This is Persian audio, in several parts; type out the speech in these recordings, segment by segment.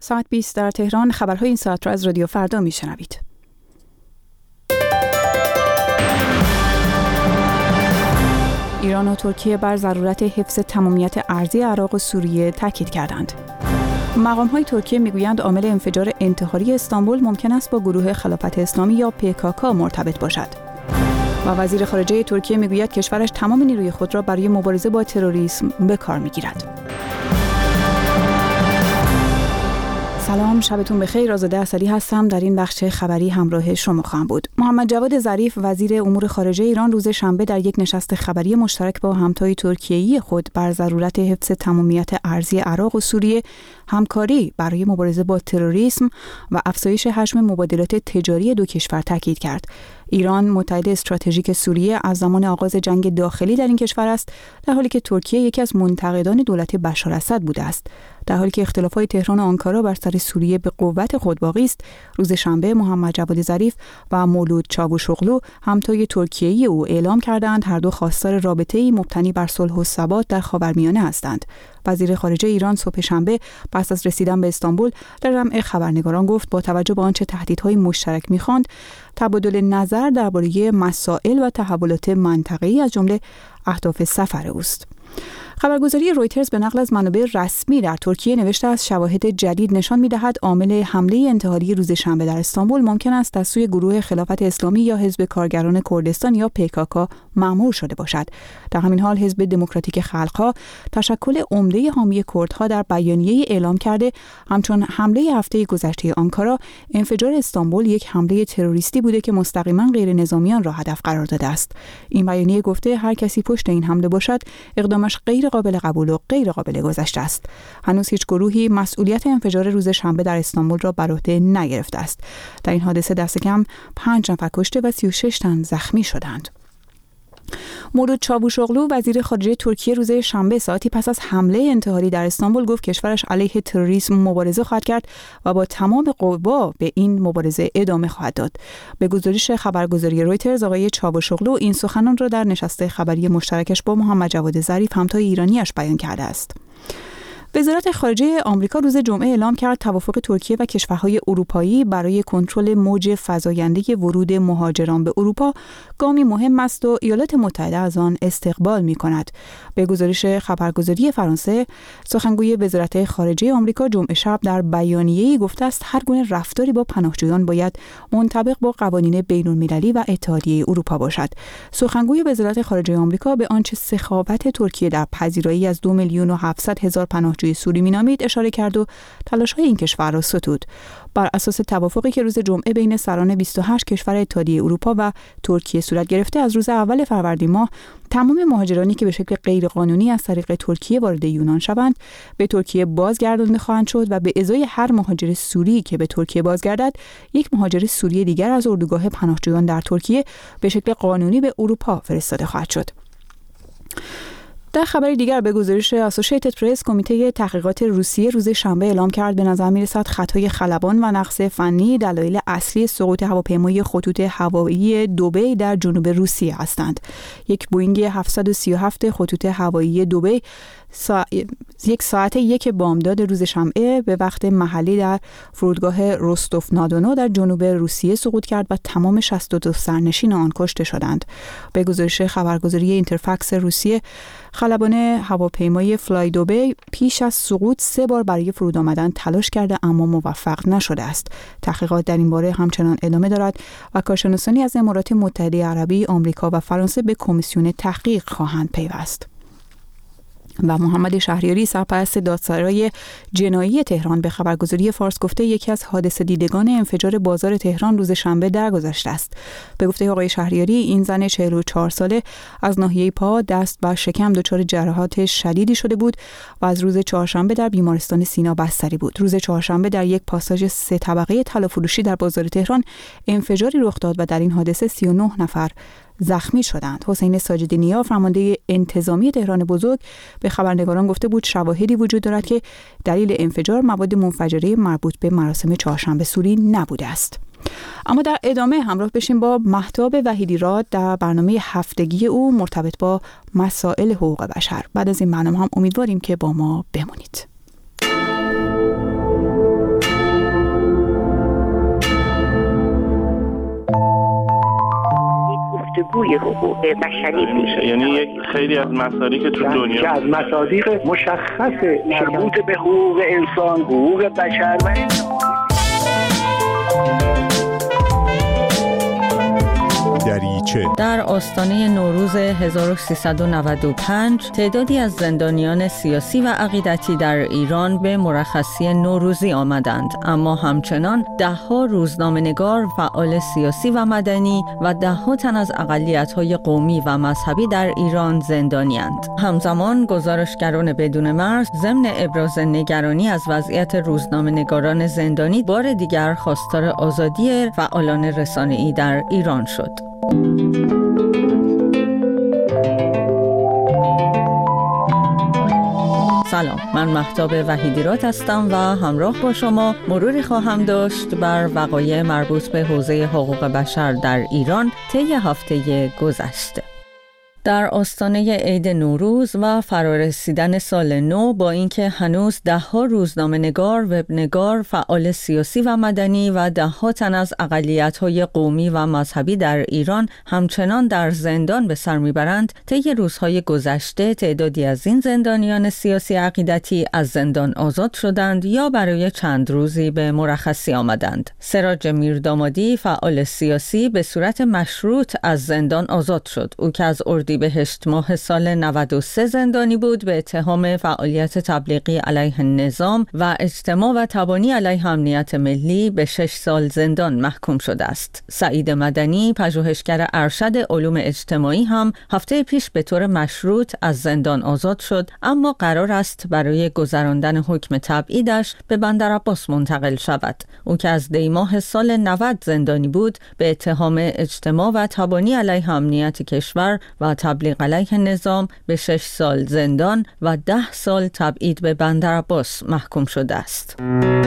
ساعت 20 در تهران. خبرهای این ساعت را از رادیو فردا میشنوید. ایران و ترکیه بر ضرورت حفظ تمامیت ارضی عراق و سوریه تاکید کردند. مقام‌های ترکیه میگویند عامل انفجار انتحاری استانبول ممکن است با گروه خلافت اسلامی یا PKK مرتبط باشد. و وزیر خارجه ترکیه میگوید کشورش تمام نیروی خود را برای مبارزه با تروریسم به کار میگیرد. سلام، شبتون بخیر. آزاده اسدی هستم. در این بخش خبری همراه شما خواهم بود. محمد جواد ظریف وزیر امور خارجه ایران روز شنبه در یک نشست خبری مشترک با همتای ترکیه‌ای خود بر ضرورت حفظ تمامیت ارضی عراق و سوریه، همکاری برای مبارزه با تروریسم و افزایش حجم مبادلات تجاری دو کشور تاکید کرد. ایران متحد استراتژیک سوریه از زمان آغاز جنگ داخلی در این کشور است، در حالی که ترکیه یکی از منتقدان دولت بشار اسد بوده است. در حالی که اختلافات تهران و آنکارا بر سر سوریه به قوت خود باقی است، روز شنبه محمد جواد ظریف و مولود چاوشوغلو همتای ترکیه‌ای او اعلام کردند هر دو خواستار رابطه‌ای مبتنی بر صلح و ثبات در خاورمیانه هستند. وزیر خارجه ایران صبح شنبه پس از رسیدن به استانبول در جمع خبرنگاران گفت با توجه به آنچه تهدیدهای مشترک می‌خواند، تبادل نظر درباره مسائل و تحولات منطقه‌ای از جمله اهداف سفر اوست. خبرگزاری رویترز به نقل از منابع رسمی در ترکیه نوشته است شواهد جدید نشان می‌دهد عامل حمله انتحاری روز شنبه در استانبول ممکن است از سوی گروه خلافت اسلامی یا حزب کارگران کردستان یا PKK مأمور شده باشد. در همین حال حزب دموکراتیک خلق‌ها، تشکل عمده حامی کردها، در بیانیه‌ای اعلام کرده همچون حمله هفته گذشته آنکارا، انفجار استانبول یک حمله تروریستی بوده که مستقیما غیر نظامیان را هدف قرار داده است. این بیانیه گفته هر کسی پشت این حمله باشد، اقدامش غیر قابل قبول و غیر قابل گذشته است. هنوز هیچ گروهی مسئولیت انفجار روز شنبه در استانبول را بر عهده نگرفته است. در این حادثه دست کم 5 نفر کشته و 36 تن زخمی شدند. مولود چاوشوغلو وزیر خارجه ترکیه روز شنبه ساعتی پس از حمله انتحاری در استانبول گفت کشورش علیه تروریسم مبارزه خواهد کرد و با تمام قوا به این مبارزه ادامه خواهد داد. به گزارش خبرگزاری رویترز، آقای چاوشوغلو این سخنان را در نشست خبری مشترکش با محمد جواد ظریف همتای ایرانیش بیان کرده است. وزارت خارجه آمریکا روز جمعه اعلام کرد توافق ترکیه و کشورهای اروپایی برای کنترل موج فزاینده ورود مهاجران به اروپا گامی مهم است و ایالات متحده از آن استقبال می‌کند. به گزارش خبرگزاری فرانسه، سخنگوی وزارت خارجه آمریکا جمعه شب در بیانیه‌ای گفته است هر گونه رفتاری با پناهجویان باید منطبق با قوانین بین‌المللی و اتحادیه اروپا باشد. سخنگوی وزارت خارجه آمریکا به آنچه سخاوت ترکیه در پذیرایی از 2,700,000 پناهجوی سوری مینامید اشاره کرد و تلاش‌های این کشور را ستود. بر اساس توافقی که روز جمعه بین سران 28 کشور اتحادیه اروپا و ترکیه صورت گرفته، از روز اول فروردین ماه تمام مهاجرانی که به شکل غیرقانونی از طریق ترکیه وارد یونان شوند به ترکیه بازگردانده خواهند شد و به ازای هر مهاجر سوری که به ترکیه بازگردد، یک مهاجر سوری دیگر از اردوگاه پناهجویان در ترکیه به شکل قانونی به اروپا فرستاده خواهد شد. در خبر دیگر به گزارش اسوسییتد پرس، کمیته تحقیقات روسیه روز شنبه اعلام کرد به نظر می‌رسد خطای خلبان و نقص فنی دلایل اصلی سقوط هواپیمای خطوط هوایی دبی در جنوب روسیه هستند. یک بوئینگ 737 خطوط هوایی دبی یک ساعت یک بامداد روز شنبه به وقت محلی در فرودگاه روستوف نادونو در جنوب روسیه سقوط کرد و تمام 62 سرنشین آن کشته شدند. به گزارش خبرگزاری اینترفکس روسیه، خلبان هواپیمای فلای دبی پیش از سقوط 3 بار برای فرود آمدن تلاش کرده اما موفق نشده است. تحقیقات در این باره همچنان ادامه دارد و کارشناسانی از امارات متحده عربی، آمریکا و فرانسه به کمیسیون تحقیق خواهند پیوست. و محمد شهریاری، سرپرست دادسرای جنایی تهران، به خبرگزاری فارس گفته یکی از حادثه دیدگان انفجار بازار تهران روز شنبه درگذشته است. به گفته آقای شهریاری، این زن 44 ساله از ناحیه پا، دست و شکم دچار جراحات شدیدی شده بود و از روز چهارشنبه در بیمارستان سینا بستری بود. روز چهارشنبه در یک پاساژ 3 طبقه طلافروشی در بازار تهران انفجاری رخ داد و در این حادثه 39 نفر زخمی شدند. حسین ساجدی نیا، فرمانده انتظامی تهران بزرگ، به خبرنگاران گفته بود شواهدی وجود دارد که دلیل انفجار مواد منفجره مربوط به مراسم چهارشنبه سوری نبوده است. اما در ادامه همراه بشیم با مهتاب وحیدی‌راد در برنامه هفتگی او مرتبط با مسائل حقوق بشر. بعد از این برنامه هم امیدواریم که با ما بمونید. الگوی حقوق بشری میشه. یعنی یک خیلی از مصادیق که تو دنیا که از مصادیق مشخص مربوط به حقوق انسان، حقوق بشر و در آستانه نوروز 1395 تعدادی از زندانیان سیاسی و عقیدتی در ایران به مرخصی نوروزی آمدند، اما همچنان ده‌ها روزنامه‌نگار، فعال سیاسی و مدنی و ده‌ها تن از اقلیت‌های قومی و مذهبی در ایران زندانی‌اند. همزمان گزارشگران بدون مرز ضمن ابراز نگرانی از وضعیت روزنامه‌نگاران زندانی بار دیگر خواستار آزادی فعالان رسانه‌ای در ایران شد. سلام، من مهتاب وحیدیراد هستم و همراه با شما مروری خواهم داشت بر وقایع مربوط به حوزه حقوق بشر در ایران طی هفته گذشته. در آستانه عید نوروز و فرارسیدن سال نو، با اینکه هنوز ده‌ها روزنامه‌نگار، وبنگار، فعال سیاسی و مدنی و ده‌ها تن از اقلیت‌های قومی و مذهبی در ایران همچنان در زندان به سر میبرند، طی روزهای گذشته تعدادی از این زندانیان سیاسی عقیدتی از زندان آزاد شدند یا برای چند روزی به مرخصی آمدند. سراج میردامادی، فعال سیاسی، به صورت مشروط از زندان آزاد شد. او که از اردیبهشت ماه سال 93 زندانی بود، به اتهام فعالیت تبلیغی علیه نظام و اجتماع و تبانی علیه امنیت ملی به 6 سال زندان محکوم شده است. سعید مدنی، پژوهشگر ارشد علوم اجتماعی، هم هفته پیش به طور مشروط از زندان آزاد شد، اما قرار است برای گذراندن حکم تبعیدش به بندرعباس منتقل شود. او که از دی ماه سال 90 زندانی بود، به اتهام اجتماع و تبانی علیه امنیت کشور و تبلیغ علیه نظام به 6 سال زندان و 10 سال تبعید به بندرعباس محکوم شده است.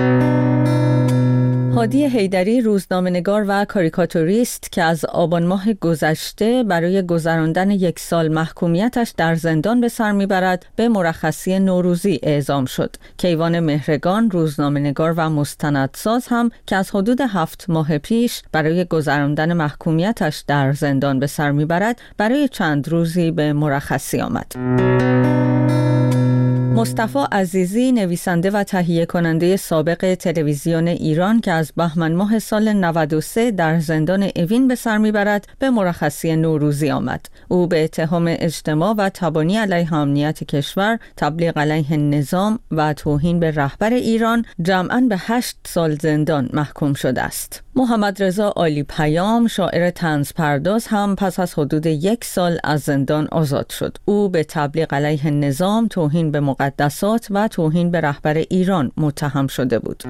هادی حیدری، روزنامه‌نگار و کاریکاتوریست که از آبان ماه گذشته برای گذراندن 1 سال محکومیتش در زندان به سر میبرد، به مرخصی نوروزی اعزام شد. کیوان مهرگان، روزنامه‌نگار و مستندساز، هم که از حدود 7 ماه پیش برای گذراندن محکومیتش در زندان به سر میبرد، برای چند روزی به مرخصی آمد. مصطفی عزیزی، نویسنده و تهیه کننده سابق تلویزیون ایران که از بهمن ماه سال 93 در زندان اوین به سر میبرد، به مرخصی نوروزی آمد. او به اتهام اجتماع و تبانی علیه امنیت کشور، تبلیغ علیه نظام و توهین به رهبر ایران جمعاً به 8 سال زندان محکوم شده است. محمد رضا عالی پیام، شاعر طنز پرداز، هم پس از حدود 1 سال از زندان آزاد شد. او به تبلیغ علیه نظام، توهین به مقدسات و توهین به رهبر ایران متهم شده بود.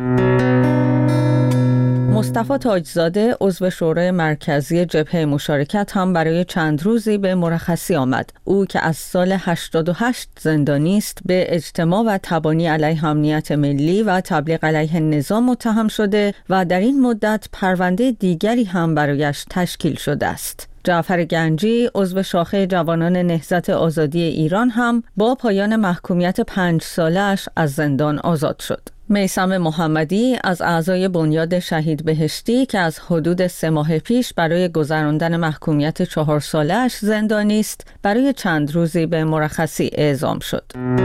مصطفی تاجزاده، عضو شورای مرکزی جبهه مشارکت، هم برای چند روزی به مرخصی آمد. او که از سال 88 زندانی است، به اجتماع و تبانی علیه امنیت ملی و تبلیغ علیه نظام متهم شده و در این مدت پرونده دیگری هم برایش تشکیل شده است. جعفر گنجی، عضو شاخه جوانان نهضت آزادی ایران، هم با پایان محکومیت 5 سالش از زندان آزاد شد. میثم محمدی، از اعضای بنیاد شهید بهشتی که از حدود 3 ماه پیش برای گذراندن محکومیت 4 سالش زندانی است، برای چند روزی به مرخصی اعزام شد.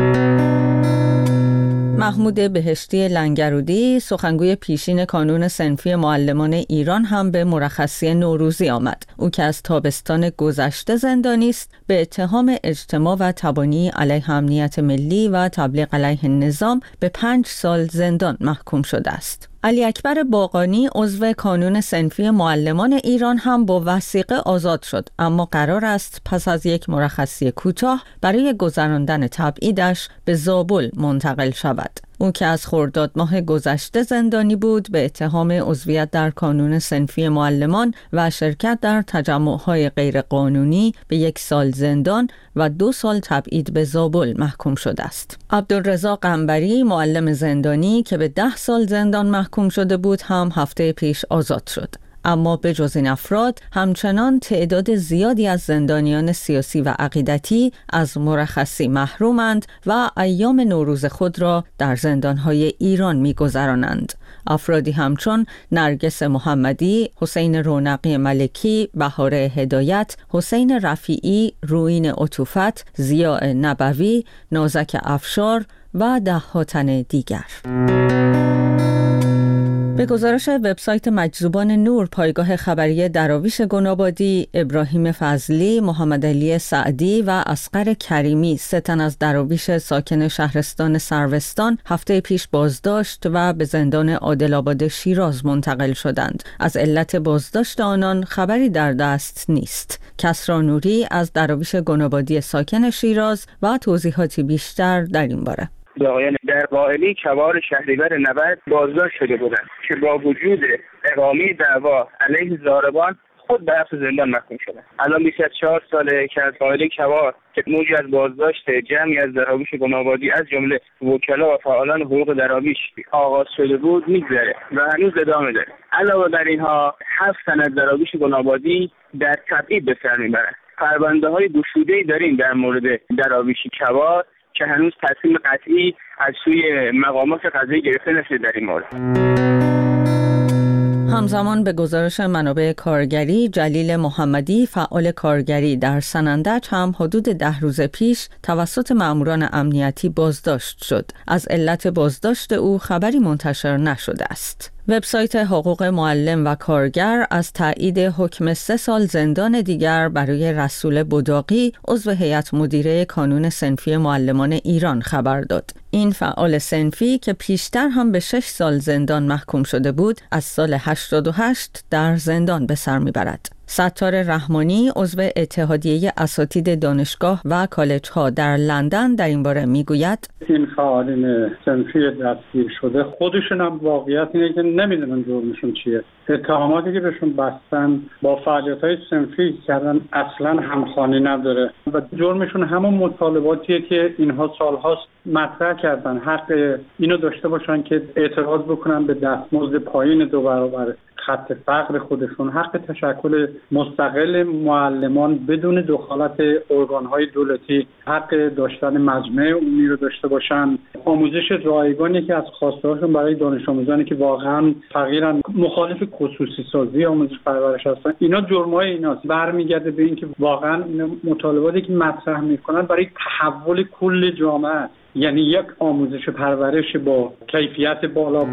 محمود بهشتی لنگرودی، سخنگوی پیشین کانون صنفی معلمان ایران، هم به مرخصی نوروزی آمد. او که از تابستان گذشته زندانی است، به اتهام اجتماع و تبانی علیه امنیت ملی و تبلیغ علیه نظام به 5 سال زندان محکوم شده است. علی اکبر باقانی، عضو کانون صنفی معلمان ایران، هم با وثیقه آزاد شد، اما قرار است پس از یک مرخصی کوتاه برای گذراندن تبعیدش به زابل منتقل شود. او که از خرداد ماه گذشته زندانی بود، به اتهام عضویت در کانون صنفی معلمان و شرکت در تجمع‌های غیرقانونی به 1 سال زندان و 2 سال تبعید به زابل محکوم شده است. عبدالرضا قنبری، معلم زندانی که به 10 سال زندان محکوم شده بود، هم هفته پیش آزاد شد. اما به جز این افراد همچنان تعداد زیادی از زندانیان سیاسی و عقیدتی از مرخصی محرومند و ایام نوروز خود را در زندانهای ایران می‌گذرانند. افرادی همچون نرگس محمدی، حسین رونقی ملکی، بهاره هدایت، حسین رفیعی، روین عطوفت، ضیاء نبوی، نازک افشار و ده‌ها تن دیگر. به گزارش وبسایت مجذوبان نور، پایگاه خبری دراویش گنابادی، ابراهیم فضلی، محمد علی سعدی و اصغر کریمی، 3 تن از دراویش ساکن شهرستان سروستان هفته پیش بازداشت و به زندان عادل‌آباد شیراز منتقل شدند. از علت بازداشت آنان خبری در دست نیست. کسری نوری از دراویش گنابادی ساکن شیراز و توضیحاتی بیشتر در این باره. آقایان در قائلی کوار شهریور 90 بازداشت شده بودند که با وجود اقامه دعوا علیه ضاربان خود به حبس زندان محکوم شدند. الان 24 ساله که از قائلی کوار که موجی از بازداشت جمعی از دراویش گنابادی از جمله وکلا و فعالان حقوق دراویش آغاز شده بود میگذره و هنوز ادامه داره. علاوه بر اینها 7 تن از دراویش گنابادی در تبعید به سر میبرند. پرونده‌های گشوده‌ای داریم در مورد دراویش کوار که هنوز تصمیم قطعی از سوی مقامات قضایی گرفته نشده در این مورد. همزمان به گزارش منابع کارگری، جلیل محمدی، فعال کارگری در سنندج هم حدود 10 روز پیش توسط ماموران امنیتی بازداشت شد. از علت بازداشت او خبری منتشر نشده است. وبسایت حقوق معلم و کارگر از تایید حکم 3 سال زندان دیگر برای رسول بداقی، عضو هیئت مدیره کانون صنفی معلمان ایران خبر داد. این فعال صنفی که پیشتر هم به 6 سال زندان محکوم شده بود، از سال 88 در زندان به سر میبرد. ستار رحمانی، عضو اتحادیه اساتید دانشگاه و کالج‌ها در لندن، در این باره میگوید: این فعالین صنفی دستگیر شده خودشون هم واقعیت اینه که نمیدونن جرمشون چیه. اتهاماتی که بهشون بستن با فعالیت‌های صنفی کردن اصلا همخوانی نداره و جرمشون همون مطالباتیه که اینها سال‌هاست مطرح کردن. حق اینو داشته باشن که اعتراض بکنن به دستمزد پایین 2 برابر خط فقر خودشون، حق تشکل مستقل معلمان بدون دخالت ارگان‌های دولتی، حق داشتن مجمع عمومی رو داشته باشن، آموزش رایگانی که از خواسته‌هاشون برای دانش آموزانی که واقعا فقیرن، مخالف خصوصی سازی آموزش پرورش هستن. اینا جرمای ایناست. برمیگرده به اینکه واقعا اینا مطالباتی که مطرح میکنن برای تحول کل جامعه، یعنی یک آموزش پرورش با کیفیت بالا.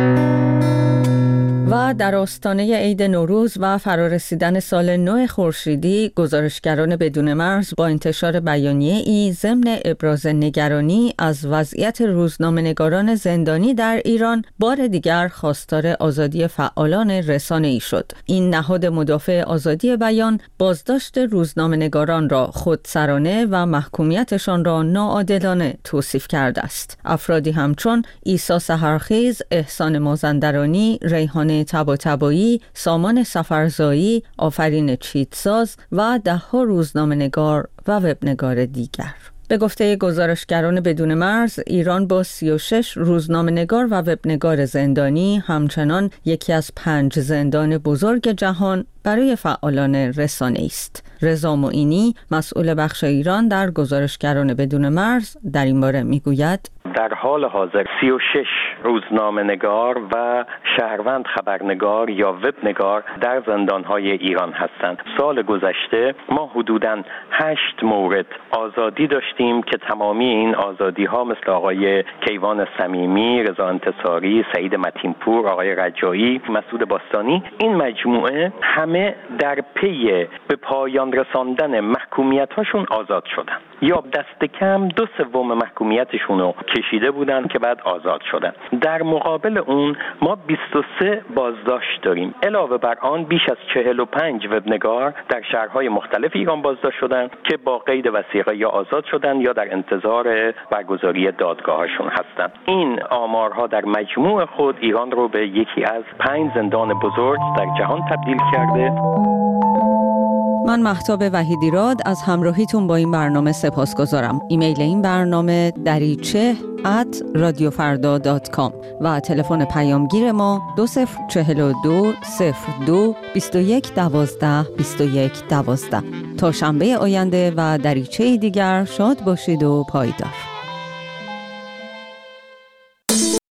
و در آستانه عید نوروز و فرارسیدن سال نو خورشیدی، گزارشگران بدون مرز با انتشار بیانیه‌ای ضمن ابراز نگرانی از وضعیت روزنامه‌نگاران زندانی در ایران، بار دیگر خواستار آزادی فعالان رسانه‌ای شد. این نهاد مدافع آزادی بیان بازداشت روزنامه‌نگاران را خودسرانه و محکومیتشان را ناعادلانه توصیف کرده است. افرادی همچون عیسی سحرخیز، احسان مازندرانی، ریحانه طباطبایی، سامان سفرزایی، آفرین چیتساز و 10 روزنامه‌نگار و وبنگار دیگر. به گفته گزارشگران بدون مرز، ایران با 36 روزنامه‌نگار و وبنگار زندانی همچنان یکی از 5 زندان بزرگ جهان برای فعالان رسانه‌ای است. رضا معینی، مسئول بخش ایران در گزارشگران بدون مرز، در این باره میگوید: در حال حاضر 36 روزنامه‌نگار و شهروند خبرنگار یا وبنگار در زندان‌های ایران هستند. سال گذشته ما حدوداً 8 مورد آزادی داشتیم که تمامی این آزادی‌ها مثل آقای کیوان صمیمی، رضا انتصاری، سعید متینپور، آقای رجایی، مسعود باستانی، این مجموعه همه در پی به پایان رساندن محکومیت‌هاشون آزاد شدن یا دست کم 2/3 محکومیتشون رو کشیده بودن که بعد آزاد شدن. در مقابل اون ما 23 بازداشت داریم. علاوه بر آن بیش از 45 وبنگار در شهرهای مختلف ایران بازداشت شدن که با قید وثیقه یا آزاد شدن یا در انتظار برگزاری دادگاهشون هستن. این آمارها در مجموع خود ایران رو به یکی از 5 زندان بزرگ در جهان تبدیل کرده. من مهتاب وحیدیراد از همراهیتون با این برنامه سپاسگزارم. ایمیل این برنامه dariche@radiofarda.com و تلفن پیامگیر ما 2042 02 21 12 21 12. تا شنبه آینده و دریچه دیگر شاد باشید و پایدار.